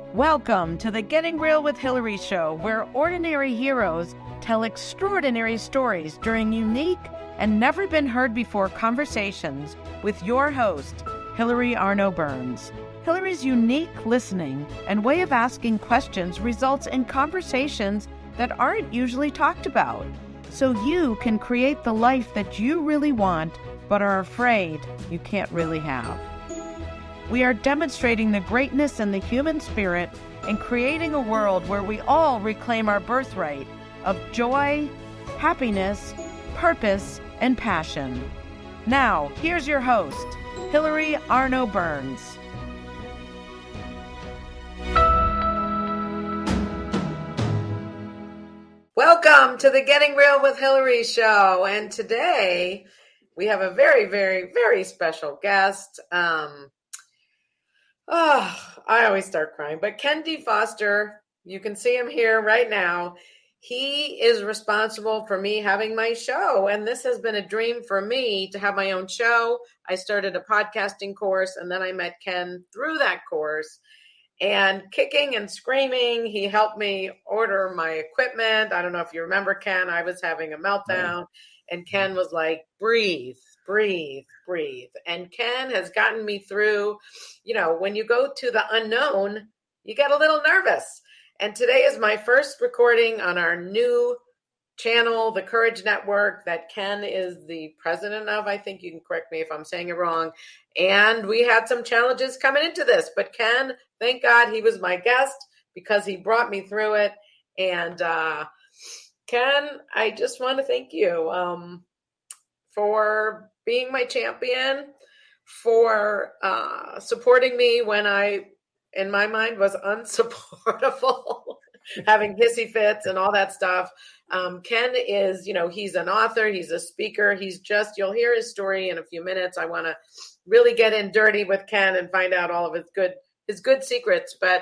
Welcome to the Getting Real with Hillary show, where ordinary heroes tell extraordinary stories during unique and never been heard before conversations with your host, Hillary Arno Burns. Hillary's unique listening and way of asking questions results in conversations that aren't usually talked about, so you can create the life that you really want but are afraid you can't really have. We are demonstrating the greatness in the human spirit and creating a world where we all reclaim our birthright of joy, happiness, purpose, and passion. Now, here's your host, Hillary Arno Burns. Welcome to the Getting Real with Hillary show. And today we have a very, very, very special guest. I always start crying, but Ken D. Foster, you can see him here right now. He is responsible for me having my show, and this has been a dream for me to have my own show. I started a podcasting course, and then I met Ken through that course, and kicking and screaming, he helped me order my equipment. I don't know if you remember, Ken, I was having a meltdown, and Ken was like, breathe. And Ken has gotten me through, when you go to the unknown, you get a little nervous. And today is my first recording on our new channel, The Courage Network, that Ken is the president of. I think you can correct me if I'm saying it wrong. And we had some challenges coming into this, but Ken, thank God he was my guest because he brought me through it. And Ken, I just want to thank you for being my champion, for supporting me when I, in my mind, was unsupportable, having hissy fits and all that stuff. Ken is, he's an author, he's a speaker, you'll hear his story in a few minutes. I want to really get in dirty with Ken and find out all of his good secrets. But,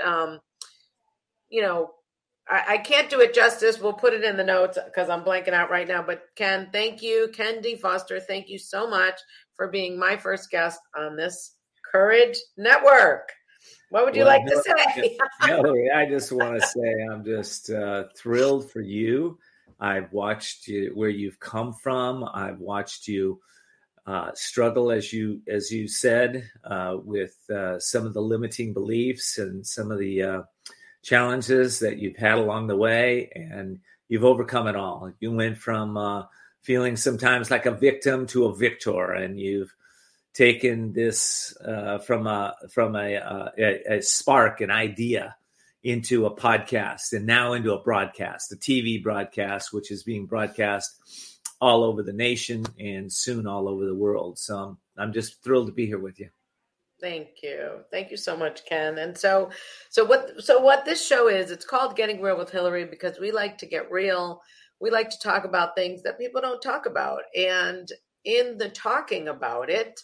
I can't do it justice. We'll put it in the notes because I'm blanking out right now. But Ken, thank you. Ken D. Foster, thank you so much for being my first guest on this Courage Network. What would you like to say? Hillary, I just want to say I'm just thrilled for you. I've watched you, where you've come from. I've watched you struggle, as you said, with some of the limiting beliefs and some of the challenges that you've had along the way, and you've overcome it all. You went from feeling sometimes like a victim to a victor, and you've taken this from a spark, an idea, into a podcast, and now into a broadcast, a TV broadcast, which is being broadcast all over the nation and soon all over the world. So I'm just thrilled to be here with you. Thank you. Thank you so much, Ken. And so what this show is, it's called Getting Real with Hillary because we like to get real. We like to talk about things that people don't talk about. And in the talking about it,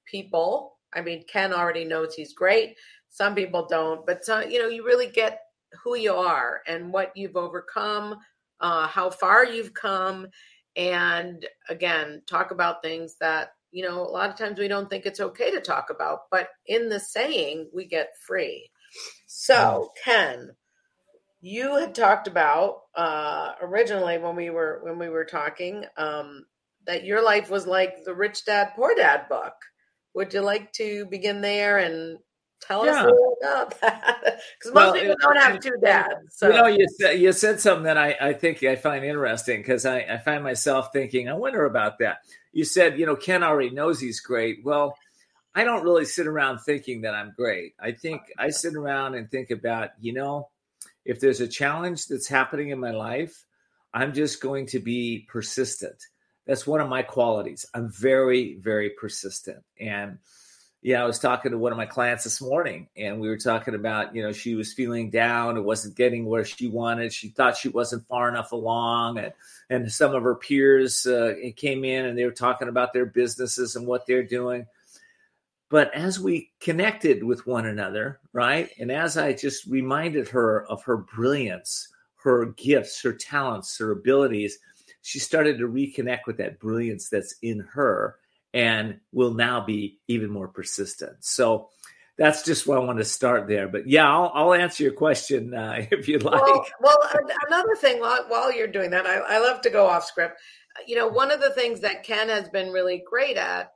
Ken already knows he's great. Some people don't, but you really get who you are and what you've overcome, how far you've come. And again, talk about things that, a lot of times we don't think it's okay to talk about, but in the saying, we get free. So, Ken, you had talked about originally when we were talking that your life was like the Rich Dad, Poor Dad book. Would you like to begin there and tell us a little about that? Because most people don't have two dads. So. You said something that I think I find interesting because I find myself thinking, I wonder about that. You said, Ken already knows he's great. Well, I don't really sit around thinking that I'm great. I think I sit around and think about, if there's a challenge that's happening in my life, I'm just going to be persistent. That's one of my qualities. I'm very, very persistent. And I was talking to one of my clients this morning, and we were talking about, she was feeling down. It wasn't getting where she wanted. She thought she wasn't far enough along. And some of her peers came in, and they were talking about their businesses and what they're doing. But as we connected with one another, right, and as I just reminded her of her brilliance, her gifts, her talents, her abilities, she started to reconnect with that brilliance that's in her and will now be even more persistent. So that's just where I want to start there. But yeah, I'll answer your question if you'd like. Well, another thing while you're doing that, I love to go off script. One of the things that Ken has been really great at,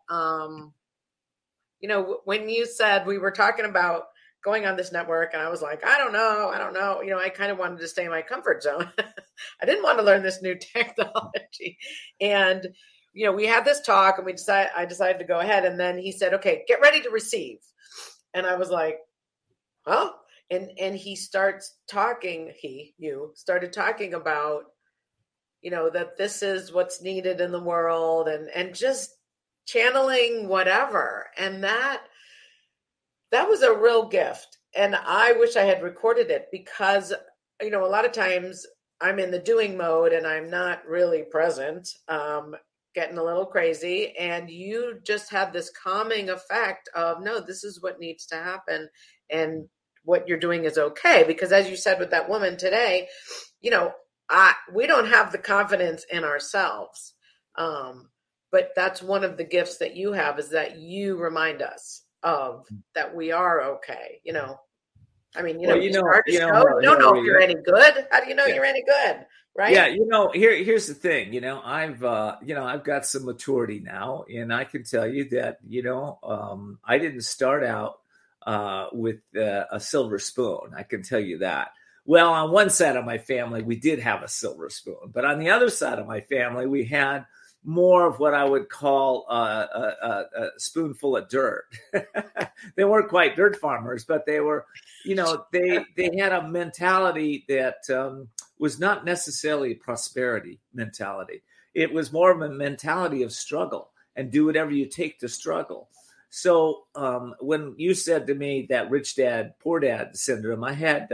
when you said we were talking about going on this network and I was like, I don't know. I kind of wanted to stay in my comfort zone. I didn't want to learn this new technology. And, we had this talk and I decided to go ahead. And then he said, okay, get ready to receive. And I was like, huh? And he starts talking, you started talking about, that this is what's needed in the world and just channeling whatever. And that was a real gift. And I wish I had recorded it because, a lot of times I'm in the doing mode and I'm not really present, getting a little crazy. And you just have this calming effect of, no, this is what needs to happen. And what you're doing is okay. Because as you said with that woman today, we don't have the confidence in ourselves. But that's one of the gifts that you have is that you remind us of that we are okay. You don't know if you're any good. How do you know you're any good? Right. Yeah. Here's the thing, I've got some maturity now and I can tell you that, I didn't start out with a silver spoon. I can tell you that. Well, on one side of my family, we did have a silver spoon, but on the other side of my family, we had more of what I would call a spoonful of dirt. They weren't quite dirt farmers, but they were, they had a mentality that was not necessarily a prosperity mentality. It was more of a mentality of struggle and do whatever you take to struggle. So when you said to me that rich dad, poor dad syndrome, I had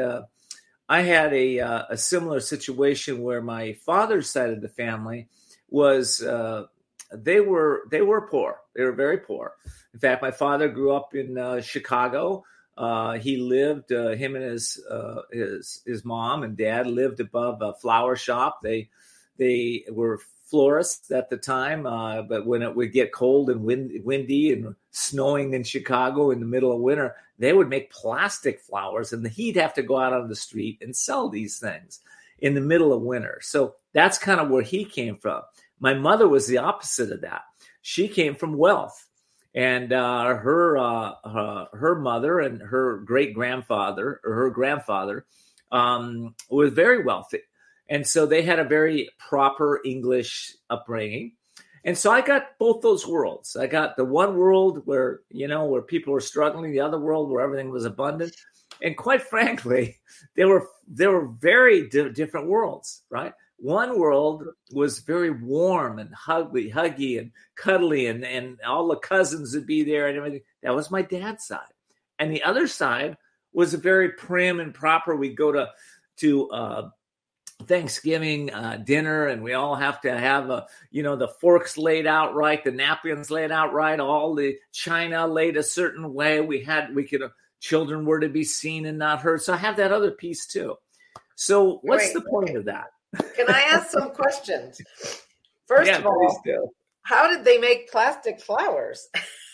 a similar situation where my father's side of the family was they were poor. They were very poor. In fact, my father grew up in Chicago. He lived him and his mom and dad lived above a flower shop. They were florists at the time, but when it would get cold and windy and snowing in Chicago in the middle of winter, they would make plastic flowers, and he'd have to go out on the street and sell these things in the middle of winter. So that's kind of where he came from. My mother was the opposite of that. She came from wealth, and her mother and her great-grandfather or her grandfather was very wealthy. And so they had a very proper English upbringing. And so I got both those worlds. I got the one world where people were struggling, the other world where everything was abundant. And quite frankly, they were very different worlds, right? One world was very warm and huggy and cuddly, and all the cousins would be there and everything. That was my dad's side. And the other side was a very prim and proper. We'd go to Thanksgiving dinner, and we all have to have the forks laid out right, the napkins laid out right, all the china laid a certain way. Children were to be seen and not heard. So I have that other piece too. So what's the point of that? Can I ask some questions? First of all, how did they make plastic flowers?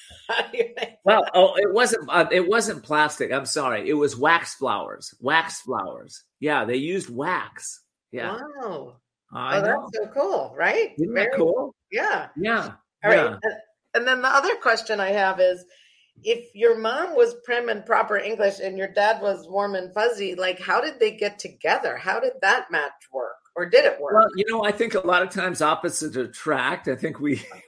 Well, it wasn't plastic. I'm sorry. It was wax flowers. Wax flowers. Yeah, they used wax. Yeah. Wow. That's so cool, right? Isn't that cool? Yeah. Yeah. All right. And then the other question I have is, if your mom was prim and proper English and your dad was warm and fuzzy, like how did they get together? How did that match work? Or did it work? Well, I think a lot of times opposites attract. I think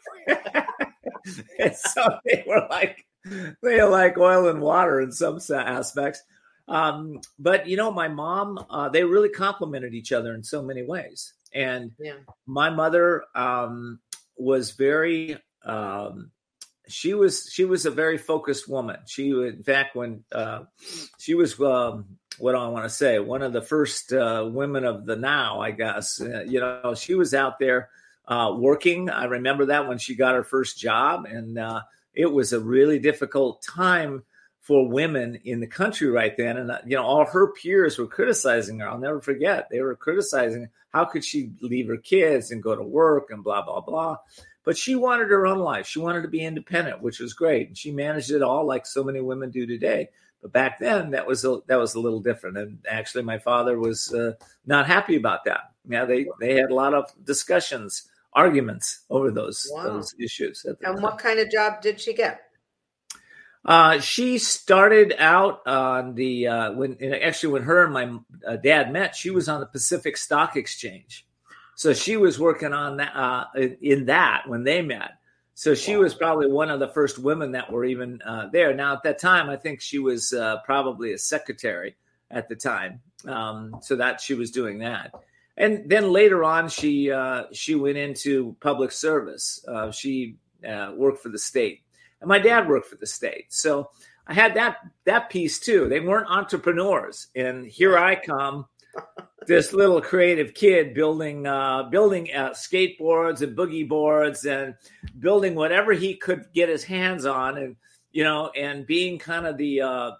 so they were like oil and water in some aspects. But my mom, they really complemented each other in so many ways. And my mother was very, she was a very focused woman. She, in fact, when she was, what do I want to say? One of the first women of the now, I guess. She was out there working. I remember that when she got her first job, and it was a really difficult time for women in the country right then. And, all her peers were criticizing her. I'll never forget. They were criticizing how could she leave her kids and go to work and blah, blah, blah. But she wanted her own life. She wanted to be independent, which was great. And she managed it all like so many women do today. But back then, that was a little different. And actually, my father was not happy about that. Yeah, they had a lot of discussions, arguments over those issues. And what kind of job did she get? She started out on the when her and my dad met, she was on the Pacific Stock Exchange. So she was working on that in that when they met. So she was probably one of the first women that were even there. Now at that time, I think she was probably a secretary at the time. So that she was doing that. And then later on, she went into public service. She worked for the state. And my dad worked for the state. So I had that piece too. They weren't entrepreneurs. And here I come, this little creative kid building skateboards and boogie boards and building whatever he could get his hands on. And, and being kind of the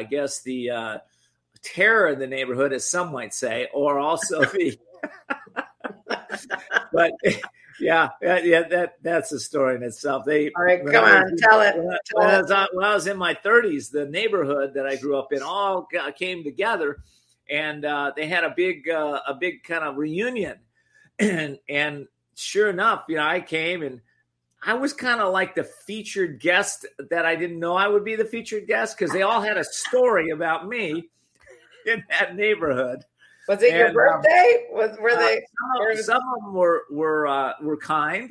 terror in the neighborhood, as some might say, or also the, but that's a story in itself. All right, come on, tell it. When I was in my 30s, the neighborhood that I grew up in all came together, and they had a big kind of reunion, and sure enough, I came and I was kind of like the featured guest that I didn't know I would be the featured guest because they all had a story about me in that neighborhood. Was it your birthday? Were they? Some of them were kind.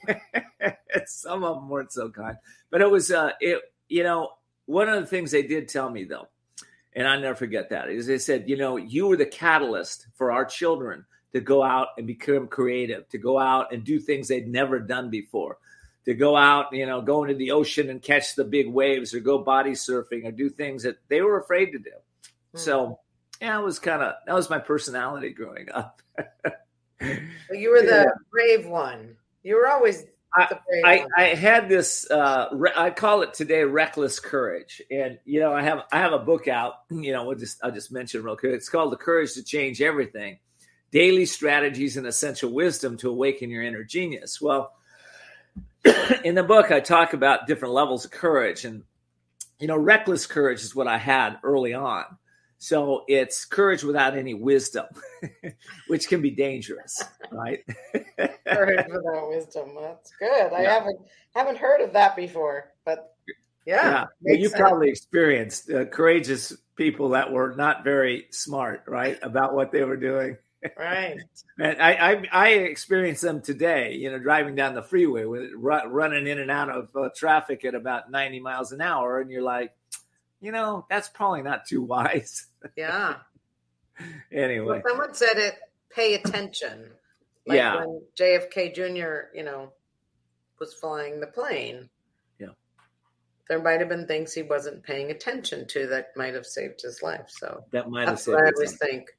Some of them weren't so kind. But it was one of the things they did tell me though, and I never forget that, is they said, you were the catalyst for our children to go out and become creative, to go out and do things they'd never done before, to go out, go into the ocean and catch the big waves, or go body surfing, or do things that they were afraid to do. So. Yeah, that was my personality growing up. You were the brave one. You were always the brave one. I had this, I call it today reckless courage. And, I have a book out, I'll just mention real quick. It's called The Courage to Change Everything, Daily Strategies and Essential Wisdom to Awaken Your Inner Genius. Well, in the book, I talk about different levels of courage. And, reckless courage is what I had early on. So it's courage without any wisdom, which can be dangerous, right? Courage without wisdom. That's good. I haven't heard of that before, but yeah. Well, you probably experienced courageous people that were not very smart, right, about what they were doing. Right. And I experienced them today, driving down the freeway with running in and out of traffic at about 90 miles an hour, and you're like, that's probably not too wise. Yeah. Anyway. Well, someone said it, pay attention. Like when JFK Jr., was flying the plane. Yeah. There might have been things he wasn't paying attention to that might have saved his life. So that might have saved what I always think.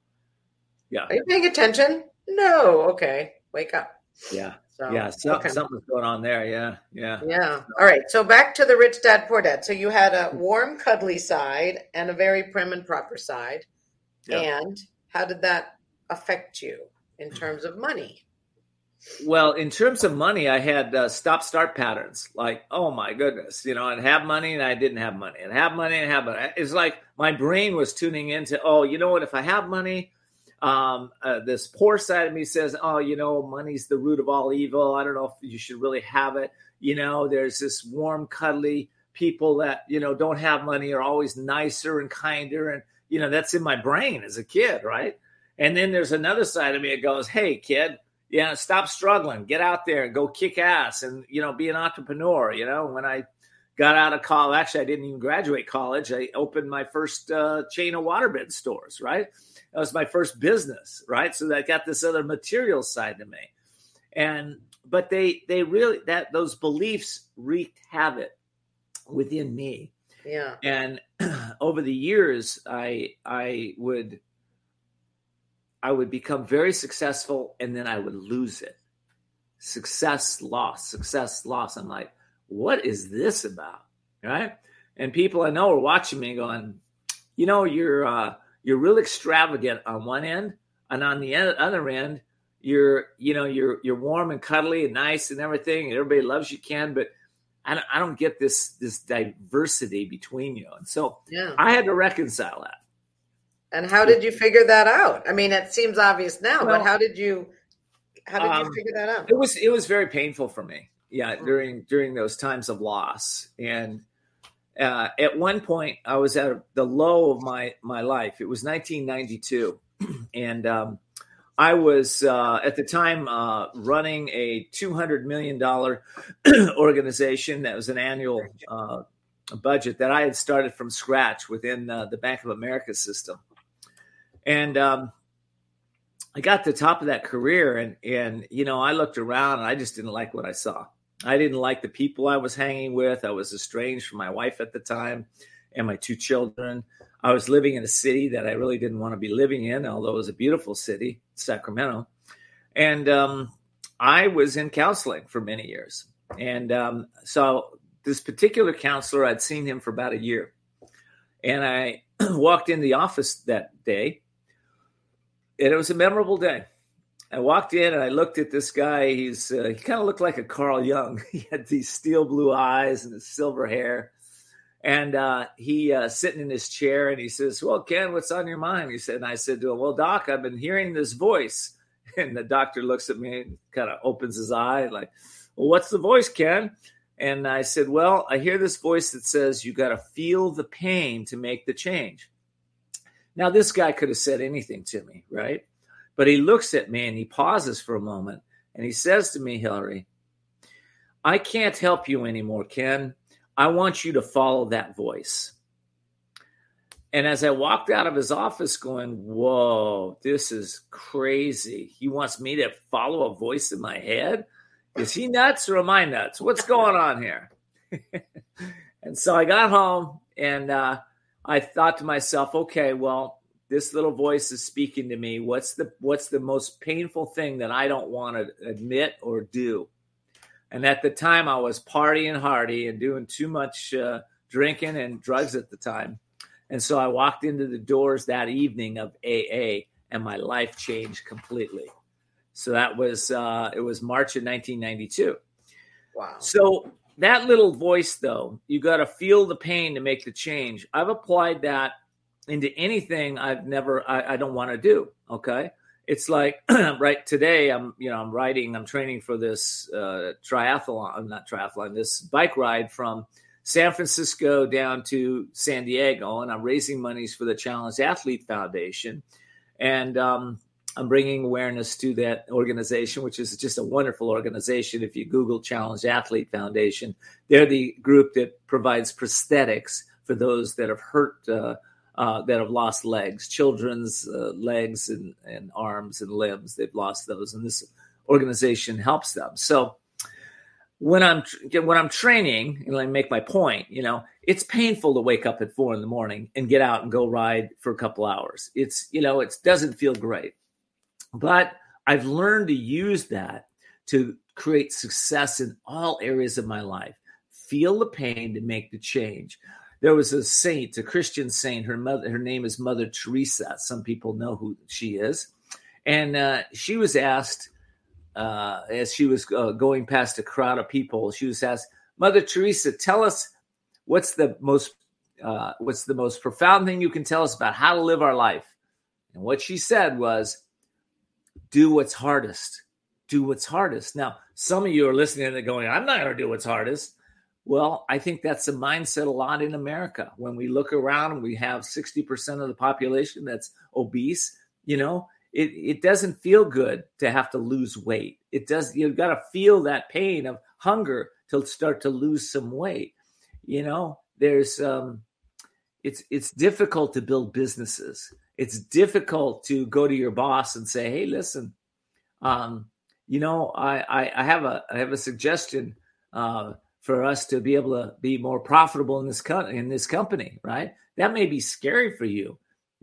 Yeah. Are you paying attention? No. Okay. Wake up. Yeah. Something's going on there. Yeah. All right. So back to the Rich Dad, Poor Dad. So you had a warm, cuddly side and a very prim and proper side. Yeah. And how did that affect you in terms of money? Well, in terms of money, I had stop-start patterns. Like, oh my goodness, I'd have money and I didn't have money. I'd have money and have money. It's like my brain was tuning into, what, if I have money, this poor side of me says, money's the root of all evil. I don't know if you should really have it. There's this warm, cuddly people that, don't have money are always nicer and kinder. And, that's in my brain as a kid. Right. And then there's another side of me that goes, hey, kid, stop struggling, get out there and go kick ass and, be an entrepreneur. When I got out of college, actually, I didn't even graduate college. I opened my first chain of waterbed stores. Right. That was my first business, right? So that got this other material side to me. But they really, those beliefs wreaked havoc within me. Yeah. And over the years, I would become very successful and then I would lose it. Success, loss. I'm like, what is this about? Right? And people I know are watching me going, you're real extravagant on one end, and on the other end, you're warm and cuddly and nice and everything, and everybody loves you, Ken, but I don't get this diversity between you. And so I had to reconcile that. And how did you figure that out? I mean, it seems obvious now, but how did you figure that out? It was very painful for me. Yeah. During those times of loss. And at one point I was at the low of my life. It was 1992. And I was at the time running a $200 million organization that was an annual budget that I had started from scratch within the Bank of America system. And I got to the top of that career, and I looked around and I just didn't like what I saw. I didn't like the people I was hanging with. I was estranged from my wife at the time and my 2 children. I was living in a city that I really didn't want to be living in, although it was a beautiful city, Sacramento. And I was in counseling for many years. And so this particular counselor, I'd seen him for about a year. And I walked in the office that day, and it was a memorable day. I walked in and I looked at this guy. He kind of looked like a Carl Jung. He had these steel blue eyes and his silver hair. And he sitting in his chair, and he says, "Well, Ken, what's on your mind?" He said, and I said to him, "Well, Doc, I've been hearing this voice." And the doctor looks at me and kind of opens his eye like, "Well, what's the voice, Ken?" And I said, "Well, I hear this voice that says you got to feel the pain to make the change." Now, this guy could have said anything to me, right? But he looks at me and he pauses for a moment, and he says to me, "Hillary, I can't help you anymore, Ken. I want you to follow that voice." And as I walked out of his office going, whoa, this is crazy. He wants me to follow a voice in my head? Is he nuts or am I nuts? What's going on here? And so I got home, and I thought to myself, okay, well, this little voice is speaking to me. What's the most painful thing that I don't want to admit or do? And at the time, I was partying hardy and doing too much drinking and drugs at the time. And so I walked into the doors that evening of AA, and my life changed completely. So that was it was March of 1992. Wow. So that little voice, though, you got to feel the pain to make the change. I've applied that into anything I don't want to do. Okay. It's like right today, I'm training for this this bike ride from San Francisco down to San Diego, and I'm raising monies for the Challenged Athlete Foundation. And I'm bringing awareness to that organization, which is just a wonderful organization. If you Google Challenged Athlete Foundation, they're the group that provides prosthetics for those that have hurt, that have lost legs, children's legs and arms and limbs. They've lost those, and this organization helps them. So when I'm training, and I make my point, it's painful to wake up at 4 a.m. and get out and go ride for a couple hours. It doesn't feel great, but I've learned to use that to create success in all areas of my life. Feel the pain to make the change. There was a saint, a Christian saint. Her name is Mother Teresa. Some people know who she is. And she was asked, as she was going past a crowd of people, she was asked, "Mother Teresa, tell us what's the most profound thing you can tell us about how to live our life?" And what she said was, "Do what's hardest. Do what's hardest." Now, some of you are listening and going, "I'm not going to do what's hardest." Well, I think that's the mindset a lot in America. When we look around and we have 60% of the population that's obese, it doesn't feel good to have to lose weight. It does. You've got to feel that pain of hunger to start to lose some weight. There's it's difficult to build businesses. It's difficult to go to your boss and say, "Hey, listen, I have a suggestion for us to be able to be more profitable in this company," right? That may be scary for you.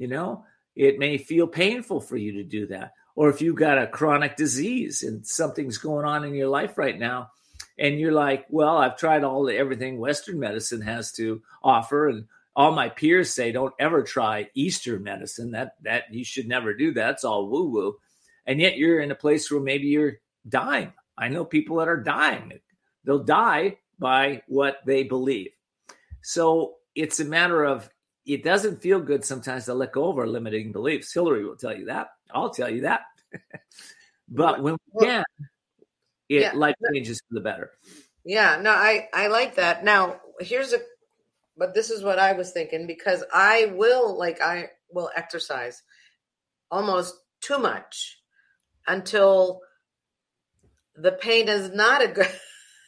It may feel painful for you to do that. Or if you've got a chronic disease and something's going on in your life right now, and you're like, "Well, I've tried everything Western medicine has to offer, and all my peers say don't ever try Eastern medicine. That you should never do that. It's all woo-woo." And yet you're in a place where maybe you're dying. I know people that are dying. They'll die by what they believe. So it's a matter of, it doesn't feel good sometimes to let go of our limiting beliefs. Hillary will tell you that. I'll tell you that. But when we can, life changes for the better. Yeah, no, I like that. Now, but this is what I was thinking, because I will exercise almost too much until the pain is not a good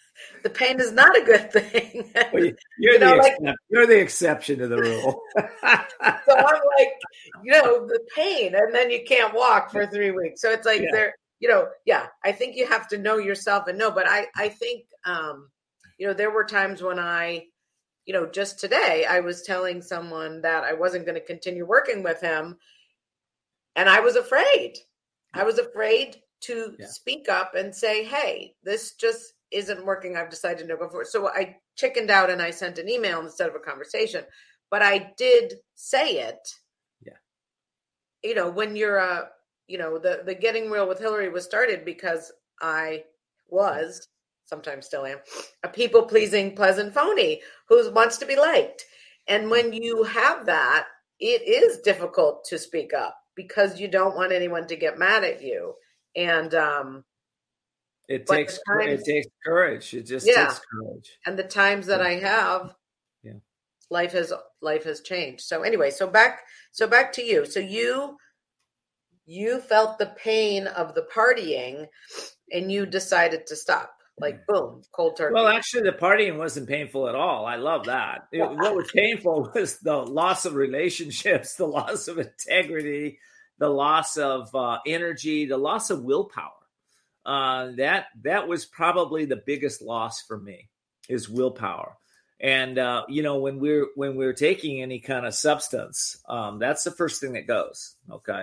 thing. Well, you're the exception to the rule. So I'm like, the pain, and then you can't walk for 3 weeks. So it's like I think you have to know yourself and know. But I think, there were times when just today I was telling someone that I wasn't going to continue working with him, and I was afraid. I was afraid to speak up and say, hey, this just isn't working. I've decided to go for it. So I chickened out and I sent an email instead of a conversation, but I did say it. Yeah. When you're, the Getting Real with Hillary was started because I was, sometimes still am, a people-pleasing, pleasant phony who wants to be liked. And when you have that, it is difficult to speak up because you don't want anyone to get mad at you. And, it takes courage. It just takes courage. And the times that I have, life has changed. So anyway, so back to you. So you felt the pain of the partying and you decided to stop. Like, boom, cold turkey. Well, actually, the partying wasn't painful at all. I love that. What was painful was the loss of relationships, the loss of integrity, the loss of energy, the loss of willpower. That was probably the biggest loss for me, is willpower. And when we're taking any kind of substance, that's the first thing that goes. Okay,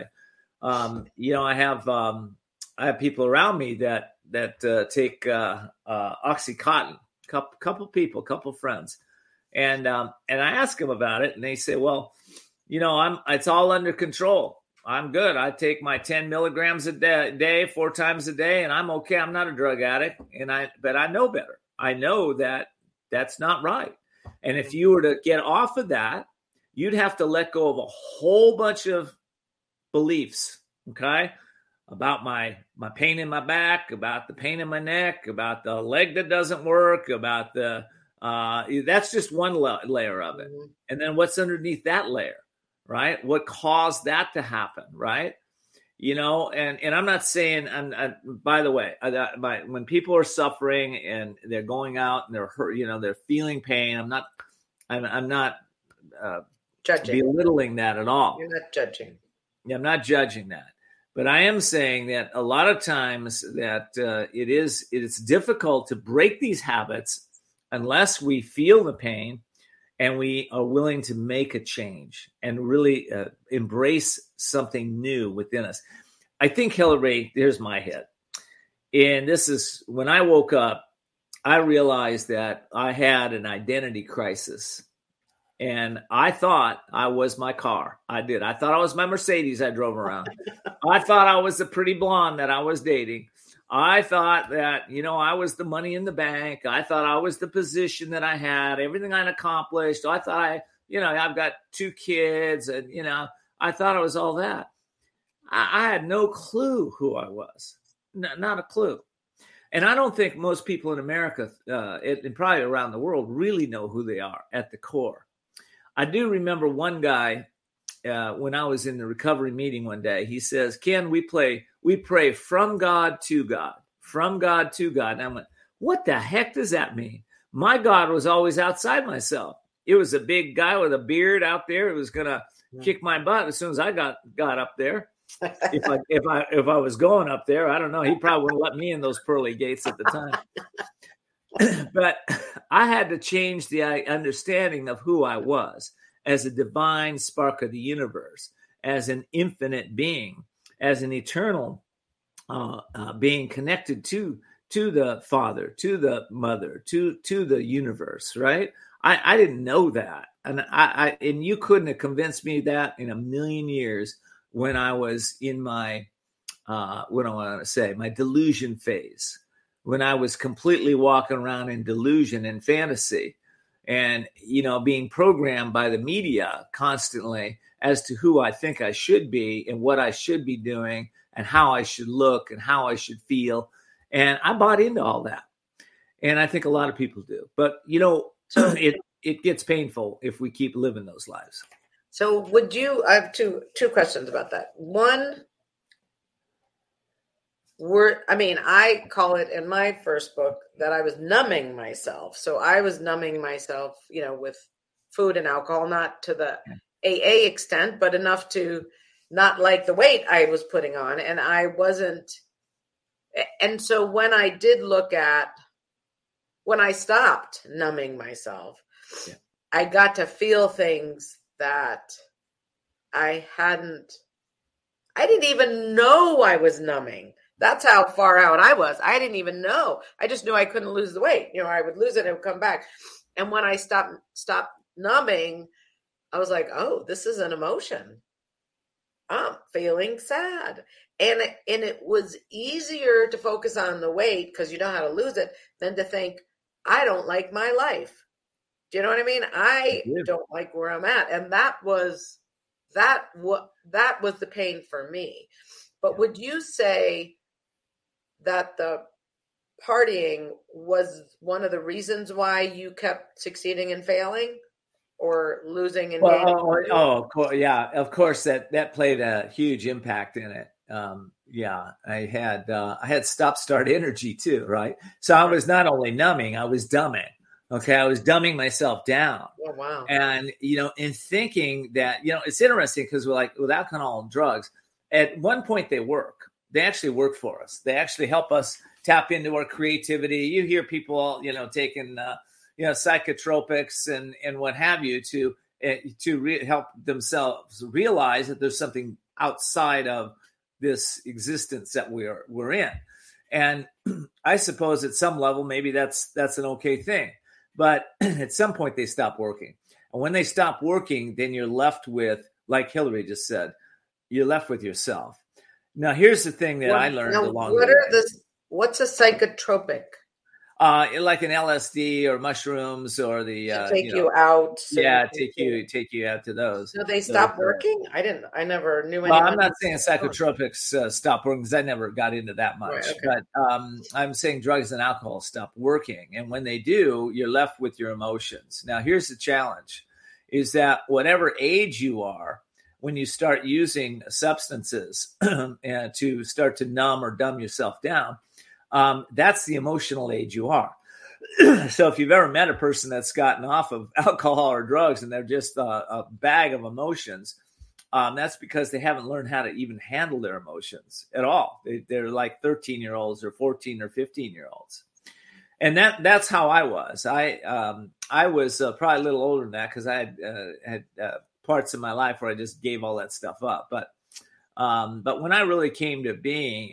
I have people around me that take OxyContin. Couple friends, and I ask them about it, and they say, "Well, it's all under control. I'm good. I take my 10 milligrams a day, 4 times a day, and I'm okay. I'm not a drug addict, but I know better. I know that that's not right. And if you were to get off of that, you'd have to let go of a whole bunch of beliefs, okay, about my pain in my back, about the pain in my neck, about the leg that doesn't work, about that's just one layer of it. Mm-hmm. And then what's underneath that layer? Right? What caused that to happen? Right? And I'm not saying, by the way, when people are suffering and they're going out and they're hurt, they're feeling pain, I'm not judging, belittling that at all. You're not judging. Yeah, I'm not judging that. But I am saying that a lot of times that it's difficult to break these habits unless we feel the pain and we are willing to make a change and really embrace something new within us. I think, Hillary, here's my hit. And this is when I woke up, I realized that I had an identity crisis. And I thought I was my car. I did. I thought I was my Mercedes I drove around. I thought I was the pretty blonde that I was dating. I thought that, I was the money in the bank. I thought I was the position that I had, everything I'd accomplished. I thought I've got 2 kids and, I thought I was all that. I had no clue who I was. Not a clue. And I don't think most people in America and probably around the world really know who they are at the core. I do remember one guy when I was in the recovery meeting one day, he says, Ken, we pray from God to God, from God to God. And I went, what the heck does that mean? My God was always outside myself. It was a big guy with a beard out there. It was going to kick my butt as soon as I got up there. If I was going up there, I don't know. He probably wouldn't let me in those pearly gates at the time. But I had to change the understanding of who I was as a divine spark of the universe, as an infinite being, as an eternal being connected to the Father, to the Mother, to the universe, right? I didn't know that. And you couldn't have convinced me that in a million years when I was in my what do I want to say? My delusion phase, when I was completely walking around in delusion and fantasy and, being programmed by the media constantly as to who I think I should be and what I should be doing and how I should look and how I should feel. And I bought into all that. And I think a lot of people do. But, it gets painful if we keep living those lives. So I have two questions about that. One, I call it in my first book that I was numbing myself. So I was numbing myself, with food and alcohol, not to the AA extent, but enough to not like the weight I was putting on. And I wasn't. And so when I stopped numbing myself, I got to feel things that I didn't even know I was numbing. That's how far out I was. I didn't even know. I just knew I couldn't lose the weight. I would lose it and it would come back. And when I stopped numbing, I was like, oh, this is an emotion. I'm feeling sad. And it was easier to focus on the weight because you know how to lose it than to think, I don't like my life. Do you know what I mean? I don't like where I'm at. And that was the pain for me. But would you say that the partying was one of the reasons why you kept succeeding and failing or losing and gaining? Of course that played a huge impact in it. I had stop-start energy too, right? So I was not only numbing, I was dumbing. Okay, I was dumbing myself down. Oh, wow. And, in thinking that, it's interesting because with alcohol and drugs, at one point they work. They actually work for us. They actually help us tap into our creativity. You hear people, taking, psychotropics and what have you to help themselves realize that there's something outside of this existence that we're in. And I suppose at some level, maybe that's an okay thing. But at some point they stop working. And when they stop working, then you're left with, like Hillary just said, you're left with yourself. Now, here's the thing that I learned along the way. What's a psychotropic? Like an LSD or mushrooms or the take you out. Take you out to those. So they stop working? I never knew anyone. Well, I'm not saying psychotropics stop working because I never got into that much. Right, okay. But I'm saying drugs and alcohol stop working. And when they do, you're left with your emotions. Now, here's the challenge, is that whatever age you are, when you start using substances and to start to numb or dumb yourself down, that's the emotional age you are. So if you've ever met a person that's gotten off of alcohol or drugs and they're just a bag of emotions, that's because they haven't learned how to even handle their emotions at all. They're like 13-year-olds or 14 or 15-year-olds. And that's how I was. I was probably a little older than that because I had parts of my life where I just gave all that stuff up. But when I really came to being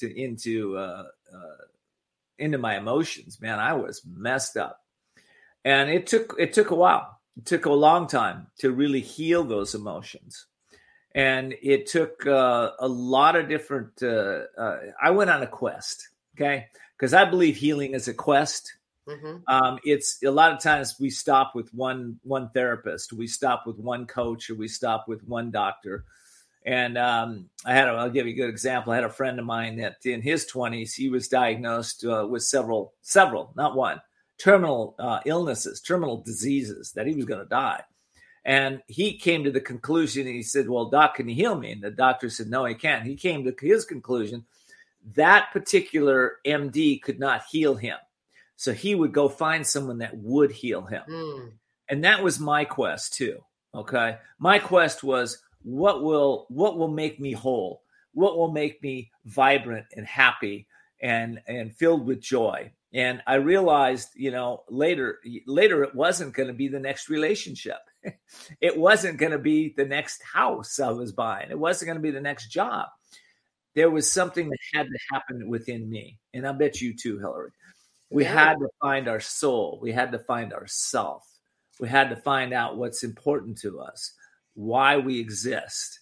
into my emotions, man, I was messed up. And it took a while. It took a long time to really heal those emotions. And it took a lot of different, I went on a quest, okay? Because I believe healing is a quest. Mm-hmm. It's a lot of times we stop with one therapist, we stop with one coach, or we stop with one doctor. And I'll give you a good example. I had a friend of mine that in his 20s, he was diagnosed with several, not one, terminal illnesses, terminal diseases, that he was going to die. And he came to the conclusion, and he said, well, doc, can you heal me? And the doctor said, no, he can't. He came to his conclusion that particular MD could not heal him. So he would go find someone that would heal him. Mm. And that was my quest too. Okay. My quest was, what will make me whole? What will make me vibrant and happy and filled with joy? And I realized, later it wasn't going to be the next relationship. It wasn't going to be the next house I was buying. It wasn't going to be the next job. There was something that had to happen within me. And I bet you too, Hillary. We had to find our soul. We had to find ourself. We had to find out what's important to us, why we exist,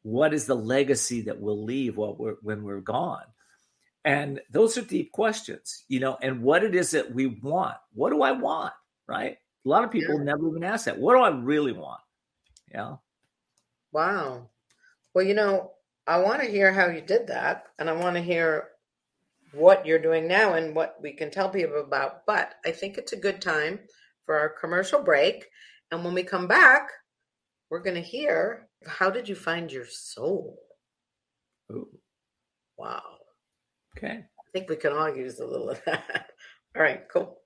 what is the legacy that we'll leave when we're gone? And those are deep questions, and what it is that we want. What do I want? Right? A lot of people never even ask that. What do I really want? Yeah. Wow. Well, I want to hear how you did that, and I want to hear what you're doing now and what we can tell people about. But I think it's a good time for our commercial break. And when we come back, we're going to hear, how did you find your soul? Ooh. Wow. Okay. I think we can all use a little of that. All right, cool.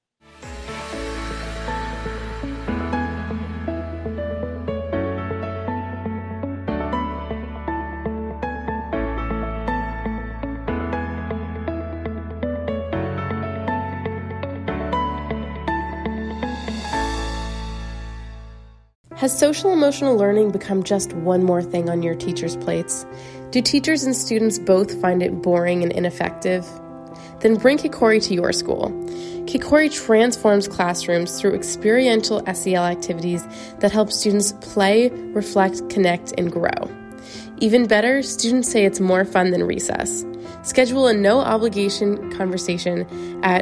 Has social emotional learning become just one more thing on your teachers' plates? Do teachers and students both find it boring and ineffective? Then bring Kikori to your school. Kikori transforms classrooms through experiential SEL activities that help students play, reflect, connect, and grow. Even better, students say it's more fun than recess. Schedule a no-obligation conversation at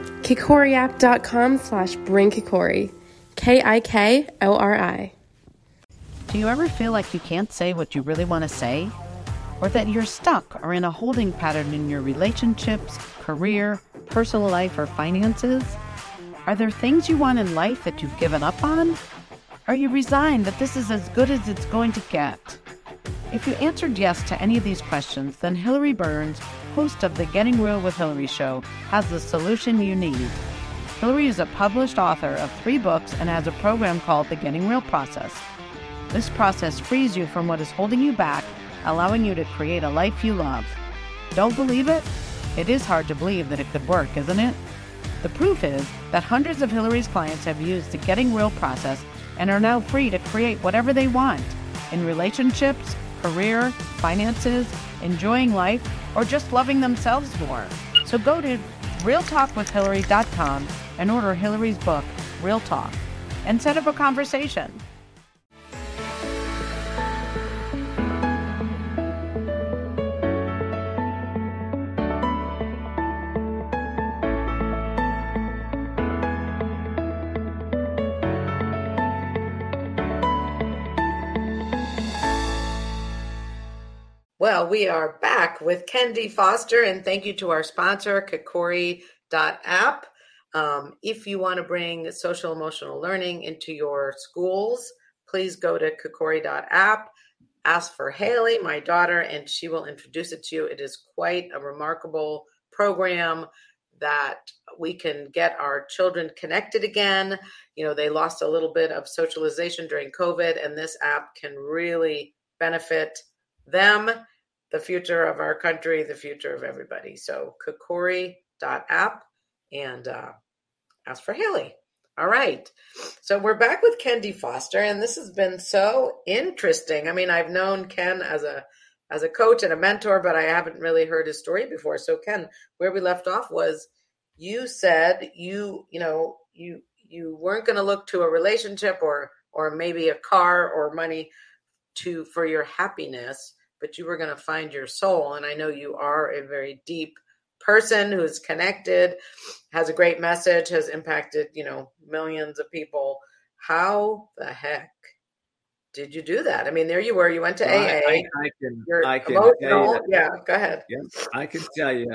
kikoriapp.com/bringkikori. Kikori. Do you ever feel like you can't say what you really want to say? Or that you're stuck or in a holding pattern in your relationships, career, personal life, or finances? Are there things you want in life that you've given up on? Are you resigned that this is as good as it's going to get? If you answered yes to any of these questions, then Hillary Burns, host of the Getting Real with Hillary show, has the solution you need. Hillary is a published author of 3 books and has a program called the Getting Real Process. This process frees you from what is holding you back, allowing you to create a life you love. Don't believe it? It is hard to believe that it could work, isn't it? The proof is that hundreds of Hillary's clients have used the Getting Real process and are now free to create whatever they want in relationships, career, finances, enjoying life, or just loving themselves more. So go to realtalkwithhillary.com and order Hillary's book, Real Talk, and set up a conversation. Well, we are back with Kendi Foster, and thank you to our sponsor, Kikori.app. If you want to bring social emotional learning into your schools, please go to Kikori.app, ask for Haley, my daughter, and she will introduce it to you. It is quite a remarkable program that we can get our children connected again. They lost a little bit of socialization during COVID, and this app can really benefit them, the future of our country, the future of everybody. So Kikori.app and ask for Haley. All right. So we're back with Kendi Foster, and this has been so interesting. I mean, I've known Ken as a coach and a mentor, but I haven't really heard his story before. So Ken, where we left off was you said you weren't going to look to a relationship or maybe a car or money for your happiness, but you were going to find your soul. And I know you are a very deep person who's connected, has a great message, has impacted, millions of people. How the heck did you do that? I mean, there you were, you went to AA. I can emotional. Yeah, go ahead. Yeah, I can tell you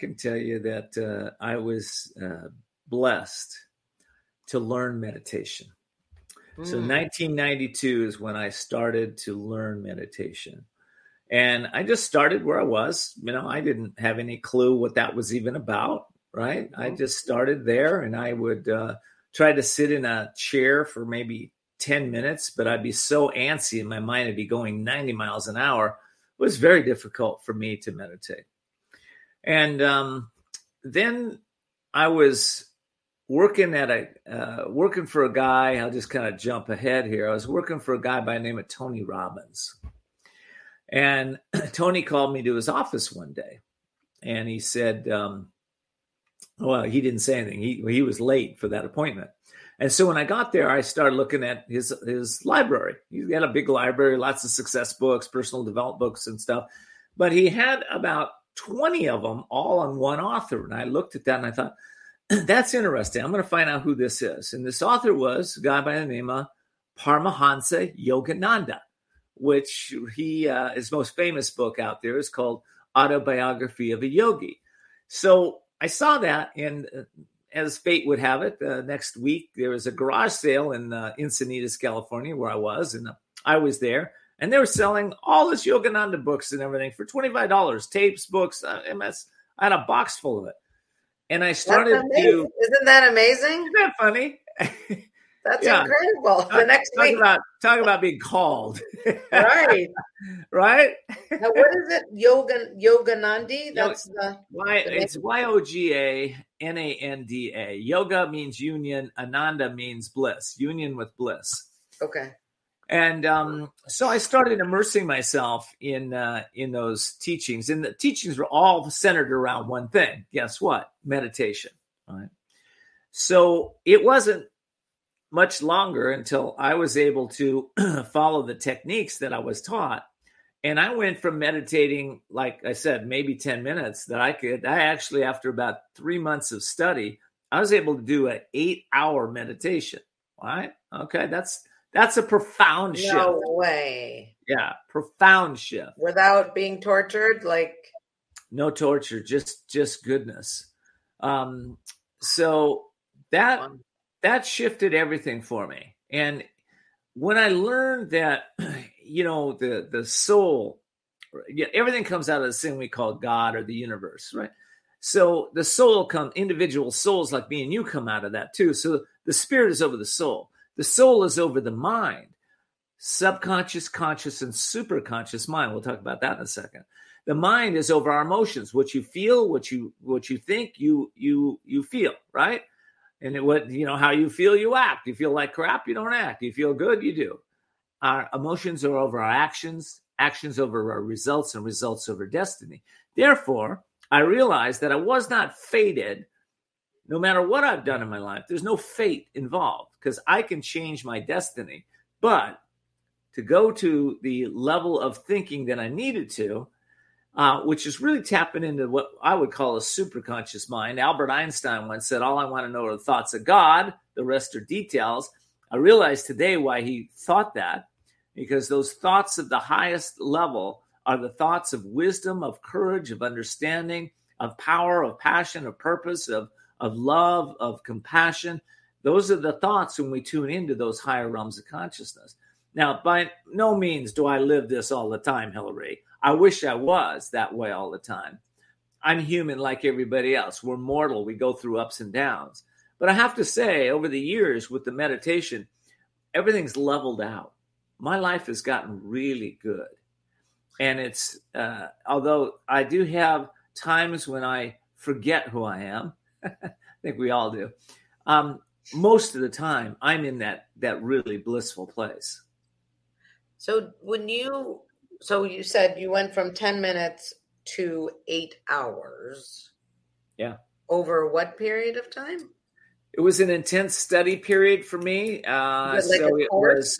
that I was blessed to learn meditation. So 1992 is when I started to learn meditation. And I just started where I was. I didn't have any clue what that was even about, right? I just started there, and I would try to sit in a chair for maybe 10 minutes, but I'd be so antsy in my mind, I'd be going 90 miles an hour. It was very difficult for me to meditate. And then I was working for a guy. I'll just kind of jump ahead here. I was working for a guy by the name of Tony Robbins. And Tony called me to his office one day, and he said, well, he didn't say anything. He was late for that appointment. And so when I got there, I started looking at his library. He had a big library, lots of success books, personal development books and stuff. But he had about 20 of them all on one author. And I looked at that and I thought, that's interesting. I'm going to find out who this is. And this author was a guy by the name of Paramahansa Yogananda, which his most famous book out there is called Autobiography of a Yogi. So I saw that, and as fate would have it, next week there was a garage sale in Encinitas, California, where I was, and I was there, and they were selling all this Yogananda books and everything for $25, tapes, books. I had a box full of it. And I started to... Isn't that amazing? Isn't that funny? That's incredible. The next week. Talk about being called. Right. Right? Now, what is it? Yoganandi? That's it's Yogananda. Yoga means union. Ananda means bliss. Union with bliss. Okay. And so I started immersing myself in those teachings. And the teachings were all centered around one thing. Guess what? Meditation. Right? So it wasn't much longer until I was able to follow the techniques that I was taught. And I went from meditating, like I said, maybe 10 minutes that I actually, after about 3 months of study, I was able to do an 8-hour meditation. Right? Okay. That's a profound shift. No way. Yeah. Profound shift. Without being tortured? No torture, just goodness. So that shifted everything for me. And when I learned that, the soul, everything comes out of this thing we call God or the universe, right? So the soul individual souls like me and you come out of that too. So the spirit is over the soul. The soul is over the mind, subconscious, conscious, and superconscious mind. We'll talk about that in a second. The mind is over our emotions. What you feel, what you think, you feel, right? And how you feel, you act. You feel like crap, you don't act. You feel good, you do. Our emotions are over our actions over our results, and results over destiny. Therefore, I realized that I was not fated. No matter what I've done in my life, there's no fate involved because I can change my destiny. But to go to the level of thinking that I needed to, which is really tapping into what I would call a superconscious mind. Albert Einstein once said, all I want to know are the thoughts of God. The rest are details. I realize today why he thought that, because those thoughts of the highest level are the thoughts of wisdom, of courage, of understanding, of power, of passion, of purpose, of love, of compassion. Those are the thoughts when we tune into those higher realms of consciousness. Now, by no means do I live this all the time, Hillary. I wish I was that way all the time. I'm human like everybody else. We're mortal. We go through ups and downs. But I have to say, over the years with the meditation, everything's leveled out. My life has gotten really good. And it's, although I do have times when I forget who I am, I think we all do. Most of the time, I'm in that really blissful place. So you said you went from 10 minutes to 8 hours. Yeah. Over what period of time? It was an intense study period for me. It was a course.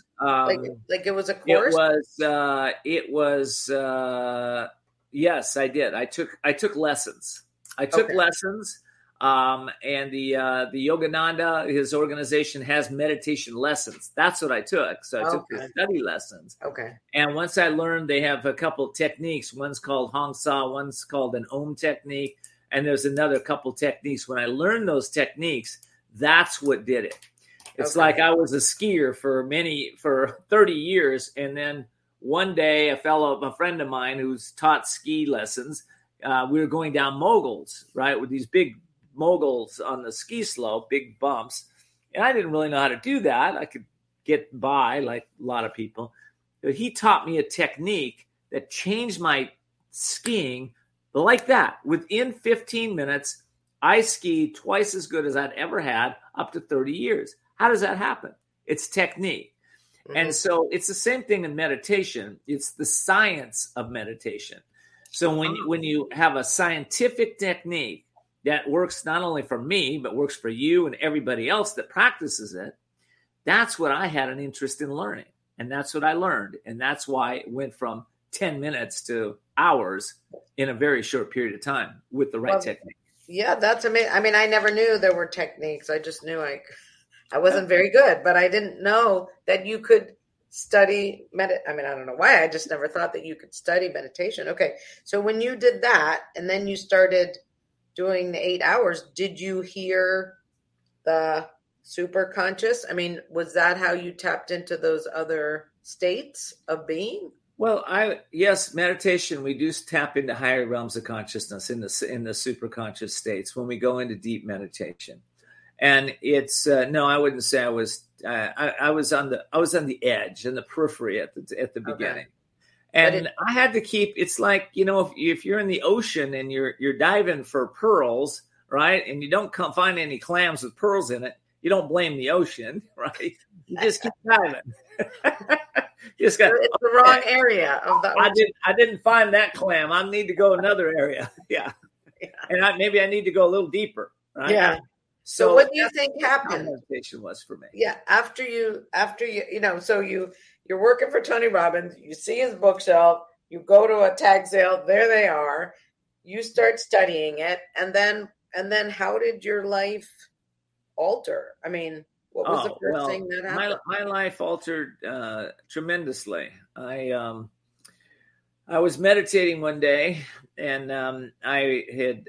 It was. Yes, I did. I took lessons. Lessons. And the Yogananda, his organization has meditation lessons. That's what I took. So I took the study lessons. Okay. And once I learned, they have a couple techniques. One's called Hong Sa, one's called an Om technique, and there's another couple techniques. When I learned those techniques, that's what did it. It's like I was a skier for 30 years, and then one day a friend of mine who's taught ski lessons, we were going down moguls, right, with these big moguls on the ski slope, big bumps. And I didn't really know how to do that. I could get by like a lot of people. But he taught me a technique that changed my skiing like that. Within 15 minutes, I skied twice as good as I'd ever had up to 30 years. How does that happen? It's technique. Mm-hmm. And so it's the same thing in meditation. It's the science of meditation. So when you have a scientific technique that works not only for me, but works for you and everybody else that practices it. That's what I had an interest in learning. And that's what I learned. And that's why it went from 10 minutes to hours in a very short period of time with the right technique. Yeah, that's amazing. I mean, I never knew there were techniques. I just knew I wasn't very good, but I didn't know that you could study I mean, I don't know why. I just never thought that you could study meditation. Okay. So when you did that and then you started doing the 8 hours, did you hear the super conscious? I mean, was that how you tapped into those other states of being? Well, yes, meditation, we do tap into higher realms of consciousness in the super conscious states when we go into deep meditation. And it's no, I wouldn't say I was on the edge and the periphery at the beginning. And I had to keep, it's like, if you're in the ocean and you're diving for pearls, right? And you don't find any clams with pearls in it, you don't blame the ocean, right? You just keep diving. It's the wrong area of the ocean. I didn't find that clam. I need to go another area. Yeah. And maybe I need to go a little deeper, right? Yeah. So what do you think happened? Meditation was for me. Yeah. After you, so you're working for Tony Robbins, you see his bookshelf, you go to a tag sale, there they are, you start studying it. And then how did your life alter? I mean, what was the first thing that happened? My life altered tremendously. I was meditating one day, and I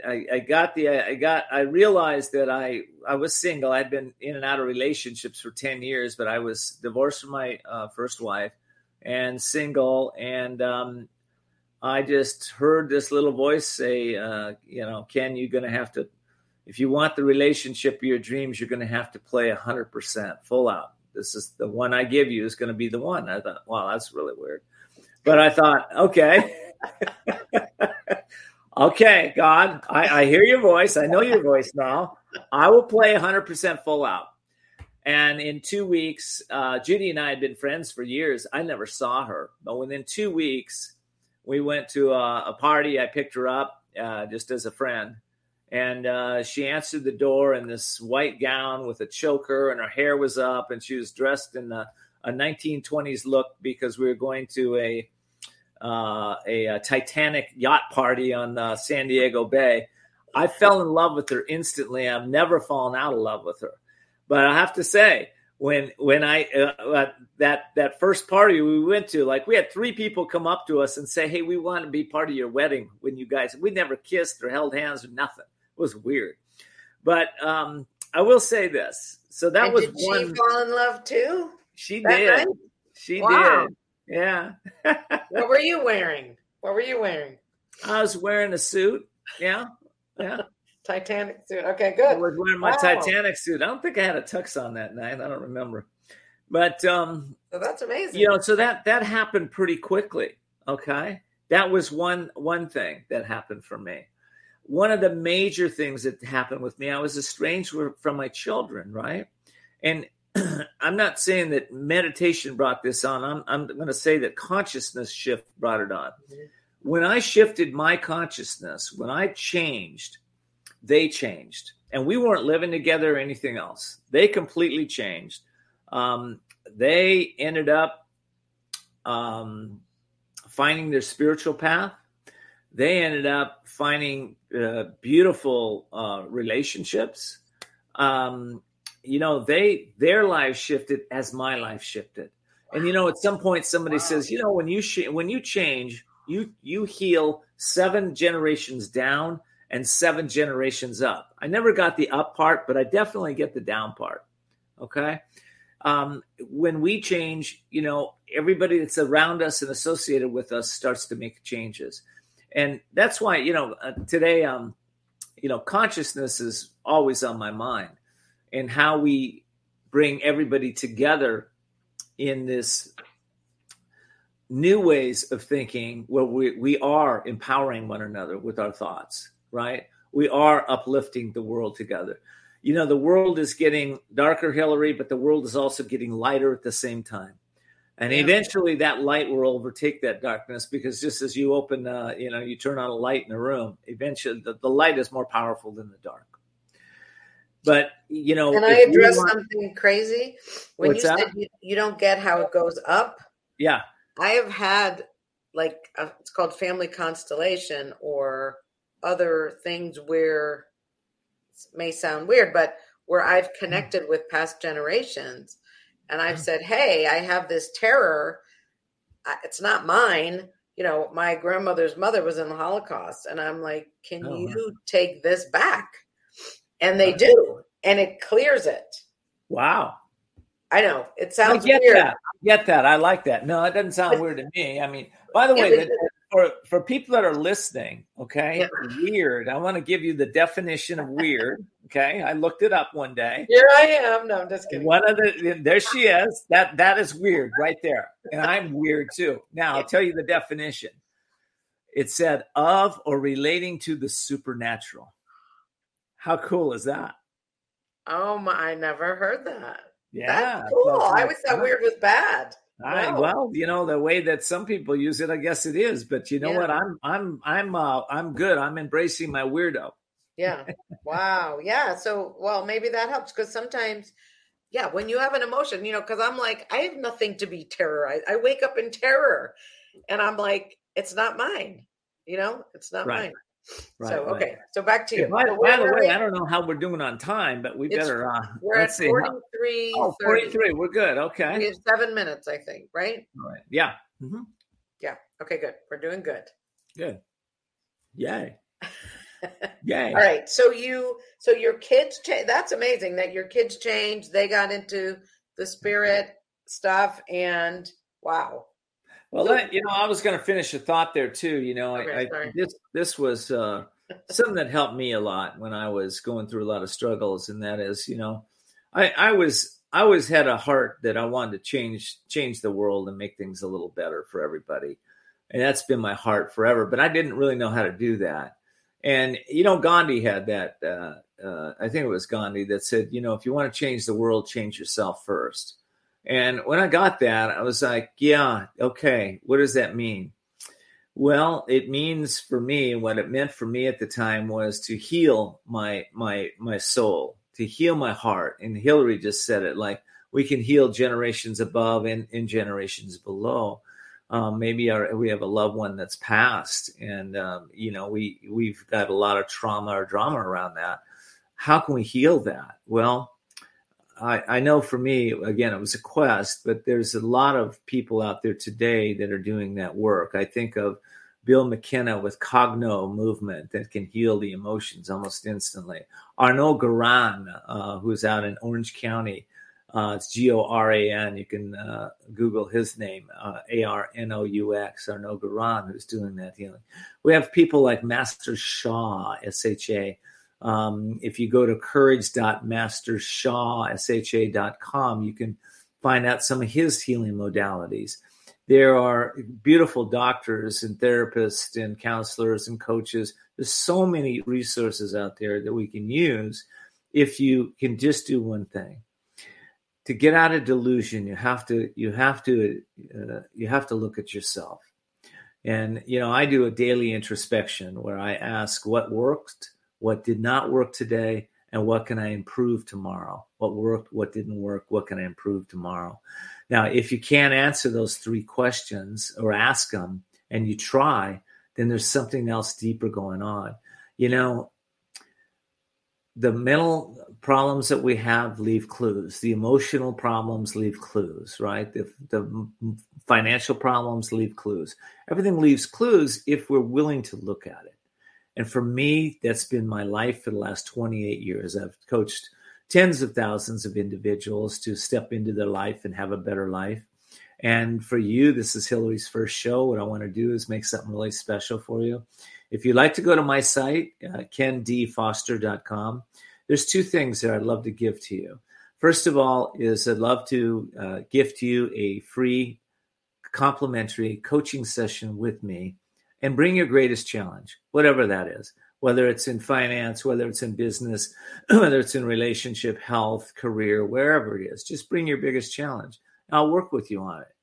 realized that I was single. I'd been in and out of relationships for 10 years, but I was divorced from my first wife and single. And I just heard this little voice say, Ken, you're going to have to, if you want the relationship of your dreams, you're going to have to play 100% full out. This is the one I give you is going to be the one. I thought, wow, that's really weird. But I thought, okay, okay, God, I hear your voice. I know your voice now. I will play 100% full out. And in 2 weeks, Judy and I had been friends for years. I never saw her. But within 2 weeks, we went to a party. I picked her up just as a friend. And she answered the door in this white gown with a choker, and her hair was up, and she was dressed in a 1920s look because we were going to a Titanic yacht party on San Diego Bay. I fell in love with her instantly. I've never fallen out of love with her. But I have to say, when I that first party we went to, like, we had 3 people come up to us and say, "Hey, we want to be part of your wedding." When you guys, we never kissed or held hands or nothing. It was weird. But I will say this. So that was one. Did she fall in love too? She did. Night? She did. Yeah. What were you wearing? I was wearing a suit. Yeah. Titanic suit. Okay, good. I was wearing my Titanic suit. I don't think I had a tux on that night. I don't remember. But so that's amazing. So that happened pretty quickly. Okay. That was one thing that happened for me. One of the major things that happened with me, I was estranged from my children, right? And I'm not saying that meditation brought this on. I'm going to say that consciousness shift brought it on. Mm-hmm. When I shifted my consciousness, when I changed, they changed. And we weren't living together or anything else. They completely changed. They ended up finding their spiritual path. They ended up finding beautiful relationships. Their lives shifted as my life shifted. And, at some point somebody says, when you change, you heal 7 generations down and 7 generations up. I never got the up part, but I definitely get the down part. Okay. When we change, everybody that's around us and associated with us starts to make changes. And that's why, today, consciousness is always on my mind, and how we bring everybody together in this new ways of thinking where we are empowering one another with our thoughts, right? We are uplifting the world together. The world is getting darker, Hillary, but the world is also getting lighter at the same time. And Yeah. eventually that light will overtake that darkness, because just as you open, you turn on a light in a room, eventually the light is more powerful than the dark. But, Can I address something crazy? When What's you that? said you don't get how it goes up, Yeah. I have had it's called family constellation or other things where it may sound weird, but where I've connected with past generations and I've said, hey, I have this terror. It's not mine. My grandmother's mother was in the Holocaust. And I'm like, can you take this back? And they do. And it clears it. Wow. I know. It sounds I get weird. that. I get that. I like that. No, it doesn't sound weird to me. I mean, by the way, for people that are listening, okay, weird. I want to give you the definition of weird. Okay, I looked it up one day. Here I am. No, I'm just kidding. There she is. That is weird right there, and I'm weird too. Now I'll tell you the definition. It said of or relating to the supernatural. How cool is that? Oh my! I never heard that. Yeah, that's cool. I always thought weird was bad. Well, the way that some people use it, I guess it is. But you know what? I'm good. I'm embracing my weirdo. Yeah. Wow. Yeah. So, maybe that helps because sometimes, when you have an emotion, because I'm like, I have nothing to be terrorized. I wake up in terror, and I'm like, it's not mine. It's not mine. Right, so okay, so back to you. By the way, I don't know how we're doing on time, but we better. We're at 43. 43. We're good. Okay. We have 7 minutes, I think. Right. All right. Yeah. Mm-hmm. Yeah. Okay. Good. We're doing good. Good. Yay. Yay. All right. So your kids. That's amazing that your kids changed. They got into the spirit stuff, and wow. Well, I was going to finish a thought there too. This was something that helped me a lot when I was going through a lot of struggles, and that is, I always had a heart that I wanted to change the world and make things a little better for everybody, and that's been my heart forever. But I didn't really know how to do that, and Gandhi had that. I think it was Gandhi that said, if you want to change the world, change yourself first. And when I got that, I was like, yeah, okay, what does that mean? Well, it means for me, what it meant for me at the time was to heal my soul, to heal my heart. And Hillary just said it, like we can heal generations above and generations below. Maybe we have a loved one that's passed and, we've got a lot of trauma or drama around that. How can we heal that? Well, I know for me, again, it was a quest, but there's a lot of people out there today that are doing that work. I think of Bill McKenna with Cogno movement that can heal the emotions almost instantly. Arnaud Garan, who's out in Orange County. It's Goran. You can Google his name, Arnoux, Arnaud Garan, who's doing that healing. We have people like Master Sha, S-H-A. If you go to courage.mastershaw.com, you can find out some of his healing modalities. There are beautiful doctors and therapists and counselors and coaches. There's so many resources out there that we can use if you can just do one thing. To get out of delusion, you have to look at yourself. And I do a daily introspection where I ask what worked, what did not work today, and what can I improve tomorrow? What worked, what didn't work, what can I improve tomorrow? Now, if you can't answer those three questions or ask them and you try, then there's something else deeper going on. The mental problems that we have leave clues. The emotional problems leave clues, right? The financial problems leave clues. Everything leaves clues if we're willing to look at it. And for me, that's been my life for the last 28 years. I've coached tens of thousands of individuals to step into their life and have a better life. And for you, this is Hillary's first show. What I want to do is make something really special for you. If you'd like to go to my site, kendfoster.com, there's two things that I'd love to give to you. First of all is I'd love to gift you a free complimentary coaching session with me. And bring your greatest challenge, whatever that is, whether it's in finance, whether it's in business, whether it's in relationship, health, career, wherever it is. Just bring your biggest challenge. I'll work with you on it.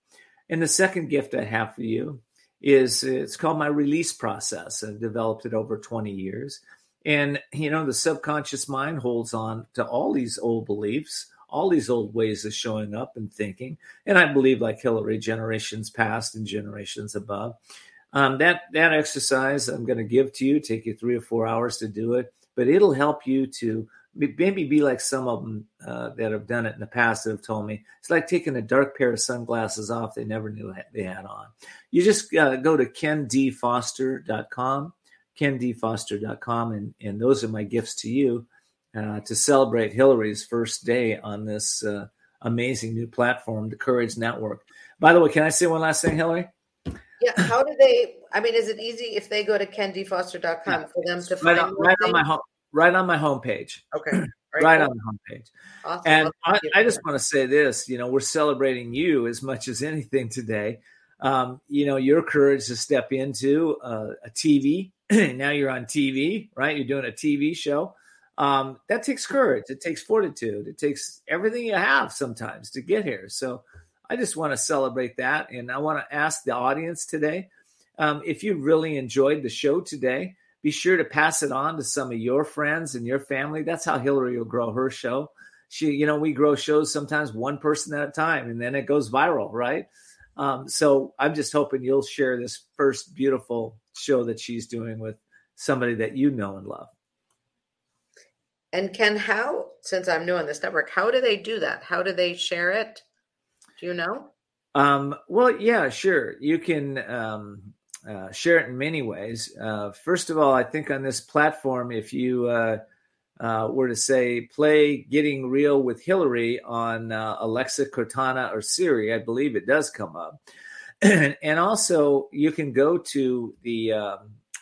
And the second gift I have for you is it's called my release process. I've developed it over 20 years. And, the subconscious mind holds on to all these old beliefs, all these old ways of showing up and thinking. And I believe, like Hillary, generations past and generations above. That exercise I'm going to give to you, take you 3 or 4 hours to do it, but it'll help you to maybe be like some of them that have done it in the past that have told me. It's like taking a dark pair of sunglasses off they never knew they had on. You just go to kendfoster.com, kendfoster.com, and those are my gifts to you to celebrate Hillary's first day on this amazing new platform, the Courage Network. By the way, can I say one last thing, Hillary? Yeah. How do they, is it easy if they go to kendfoster.com for them to find right on my homepage? Okay. Right on the homepage. Awesome. And I just want to say this, we're celebrating you as much as anything today. Your courage to step into a TV. Now you're on TV, right? You're doing a TV show. That takes courage. It takes fortitude. It takes everything you have sometimes to get here. So I just want to celebrate that. And I want to ask the audience today, if you really enjoyed the show today, be sure to pass it on to some of your friends and your family. That's how Hillary will grow her show. We grow shows sometimes one person at a time, and then it goes viral, right? So I'm just hoping you'll share this first beautiful show that she's doing with somebody that you know and love. And Ken, since I'm new on this network, how do they do that? How do they share it? Do you know? Well, yeah, sure. You can share it in many ways. First of all, I think on this platform, if you were to say play Getting Real with Hillary on Alexa, Cortana, or Siri, I believe it does come up. And also you can go to the,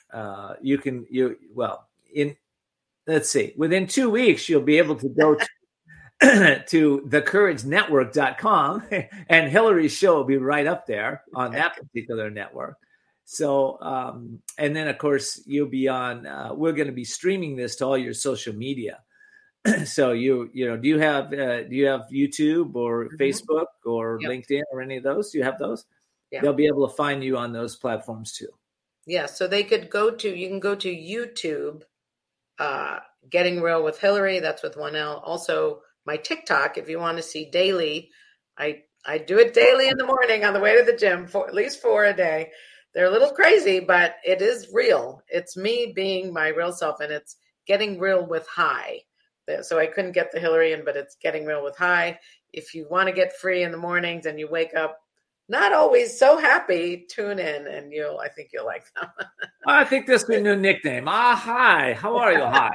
let's see, within 2 weeks, you'll be able to go to thecouragenetwork.com, and Hillary's show will be right up there on that particular network. So, and then of course you'll be on, we're going to be streaming this to all your social media. So do you have YouTube or Facebook or LinkedIn or any of those? Do you have those? Yeah. They'll be able to find you on those platforms too. Yeah. So you can go to YouTube, Getting Real with Hillary. That's with 1 L. Also my TikTok, if you want to see daily, I do it daily in the morning on the way to the gym, for at least 4 a day. They're a little crazy, but it is real. It's me being my real self, and it's Getting Real with High. So I couldn't get the Hillary in, but it's Getting Real with High. If you want to get free in the mornings and you wake up not always so happy, tune in, and I think you'll like them. I think this is a new nickname. Hi. How are you? Hi.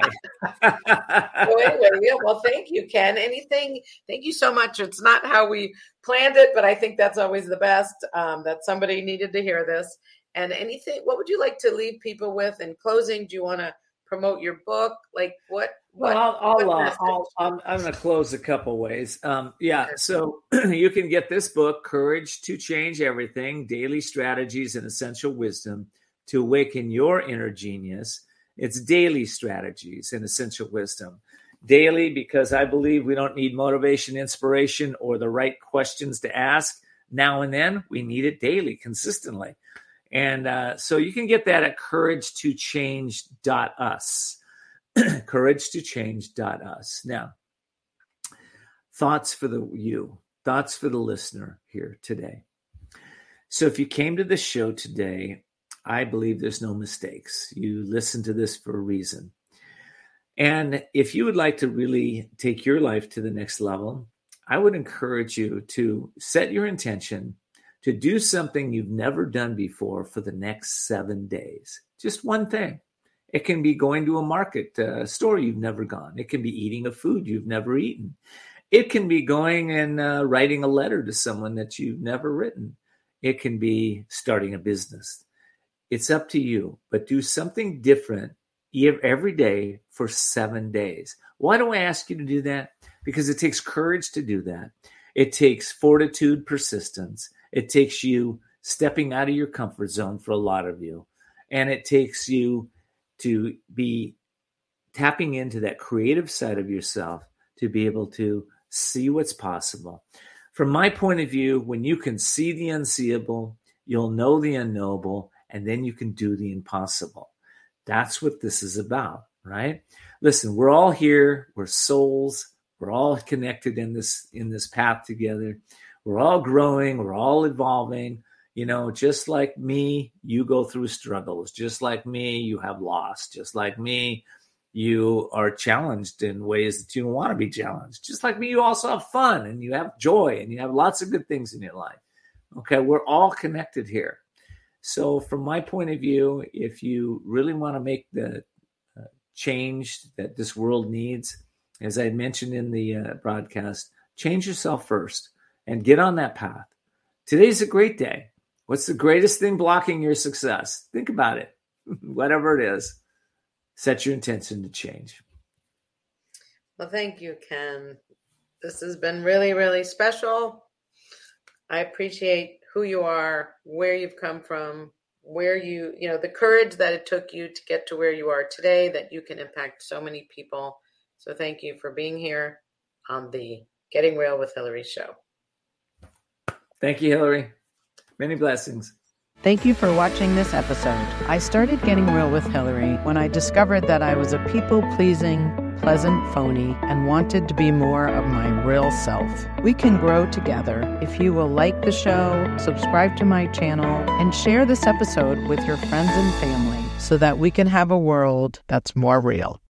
Well, thank you, Ken. Thank you so much. It's not how we planned it, but I think that's always the best, that somebody needed to hear this. And what would you like to leave people with in closing? Do you want to promote your book? Like what? Well, I'm going to close a couple ways. So you can get this book, Courage to Change Everything, Daily Strategies and Essential Wisdom to Awaken Your Inner Genius. It's daily strategies and essential wisdom. Daily, because I believe we don't need motivation, inspiration, or the right questions to ask now and then. We need it daily, consistently. And so you can get that at couragetochange.us. couragetochange.us. Now, thoughts for the listener here today. So if you came to this show today, I believe there's no mistakes. You listen to this for a reason. And if you would like to really take your life to the next level, I would encourage you to set your intention to do something you've never done before for the next 7 days. Just one thing. It can be going to a market, store you've never gone. It can be eating a food you've never eaten. It can be going and writing a letter to someone that you've never written. It can be starting a business. It's up to you, but do something different every day for 7 days. Why do I ask you to do that? Because it takes courage to do that. It takes fortitude, persistence. It takes you stepping out of your comfort zone for a lot of you. And it takes you to be tapping into that creative side of yourself to be able to see what's possible. From my point of view, when you can see the unseeable, you'll know the unknowable, and then you can do the impossible. That's what this is about, right? Listen, we're all here. We're souls. We're all connected in this path together. We're all growing. We're all evolving. Just like me, you go through struggles. Just like me, you have loss. Just like me, you are challenged in ways that you don't want to be challenged. Just like me, you also have fun and you have joy and you have lots of good things in your life. Okay, we're all connected here. So from my point of view, if you really want to make the change that this world needs, as I mentioned in the broadcast, change yourself first and get on that path. Today's a great day. What's the greatest thing blocking your success? Think about it. Whatever it is, set your intention to change. Well, thank you, Ken. This has been really, really special. I appreciate who you are, where you've come from, where the courage that it took you to get to where you are today, that you can impact so many people. So thank you for being here on the Getting Real with Hillary show. Thank you, Hillary. Many blessings. Thank you for watching this episode. I started Getting Real with Hillary when I discovered that I was a people-pleasing, pleasant phony and wanted to be more of my real self. We can grow together if you will like the show, subscribe to my channel, and share this episode with your friends and family so that we can have a world that's more real.